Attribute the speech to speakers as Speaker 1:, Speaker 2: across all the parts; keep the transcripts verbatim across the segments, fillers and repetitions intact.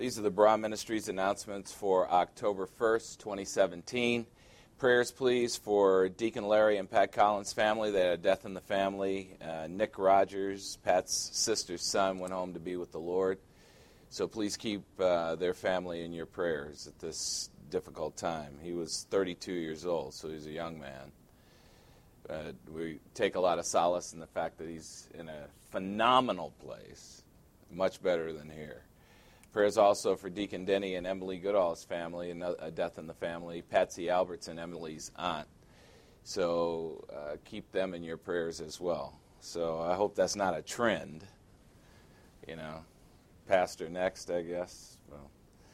Speaker 1: These are the Bra Ministries announcements for October first, twenty seventeen. Prayers, please, for Deacon Larry and Pat Collins' family. They had a death in the family. Uh, Nick Rogers, Pat's sister's son, went home to be with the Lord. So please keep uh, their family in your prayers at this difficult time. He was thirty-two years old, so he's a young man. Uh, we take a lot of solace in the fact that he's in a phenomenal place, much better than here. Prayers also for Deacon Denny and Emily Goodall's family, a death in the family, Patsy Albertson, Emily's aunt. So uh, keep them in your prayers as well. So I hope that's not a trend, you know. Pastor next, I guess. Well,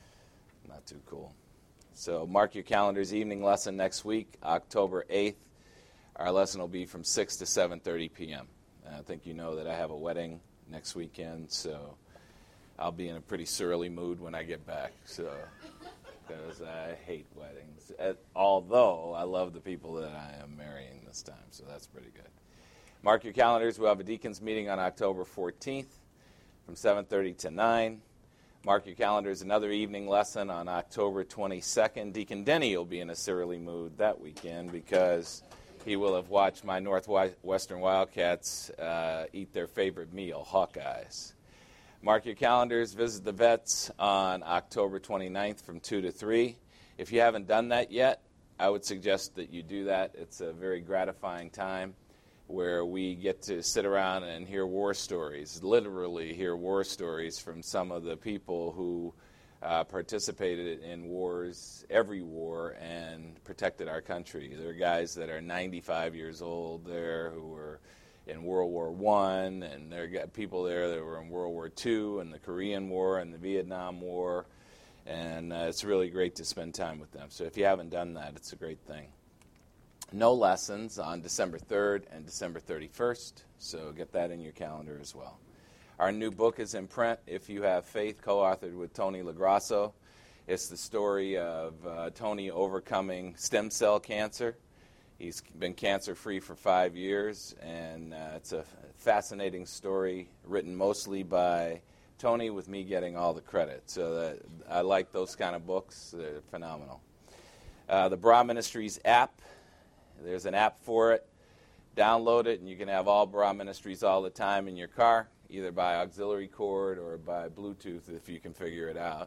Speaker 1: not too cool. So mark your calendars. Evening lesson next week, October eighth. Our lesson will be from six to seven thirty p.m. And I think you know that I have a wedding next weekend, so I'll be in a pretty surly mood when I get back, so because I hate weddings. Although I love the people that I am marrying this time, so that's pretty good. Mark your calendars. We'll have a deacons meeting on October fourteenth from seven thirty to nine. Mark your calendars. Another evening lesson on October twenty-second. Deacon Denny will be in a surly mood that weekend because he will have watched my Northwestern Wildcats uh, eat their favorite meal, Hawkeyes. Mark your calendars. Visit the vets on October twenty-ninth from two to three. If you haven't done that yet, I would suggest that you do that. It's a very gratifying time where we get to sit around and hear war stories, literally hear war stories from some of the people who uh, participated in wars, every war, and protected our country. There are guys that are ninety-five years old there who were in World War One, and there are people there that were in World War Two, and the Korean War, and the Vietnam War, and uh, it's really great to spend time with them. So if you haven't done that, it's a great thing. No lessons on December third and December thirty-first, so get that in your calendar as well. Our new book is in print, If You Have Faith, co-authored with Tony LaGrasso. It's the story of uh, Tony overcoming stem cell cancer. He's been cancer-free for five years, and uh, it's a fascinating story written mostly by Tony with me getting all the credit. So that, I like those kind of books. They're phenomenal. Uh, the Bra Ministries app, there's an app for it. Download it, and you can have all Bra Ministries all the time in your car, either by auxiliary cord or by Bluetooth if you can figure it out.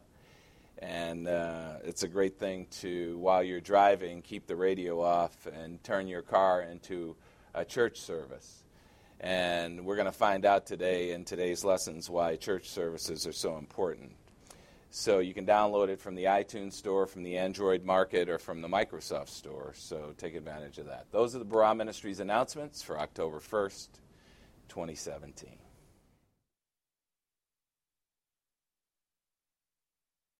Speaker 1: And uh, it's a great thing to, while you're driving, keep the radio off and turn your car into a church service. And we're going to find out today in today's lessons why church services are so important. So you can download it from the iTunes store, from the Android market, or from the Microsoft store. So take advantage of that. Those are the Bra Ministries announcements for October first, twenty seventeen.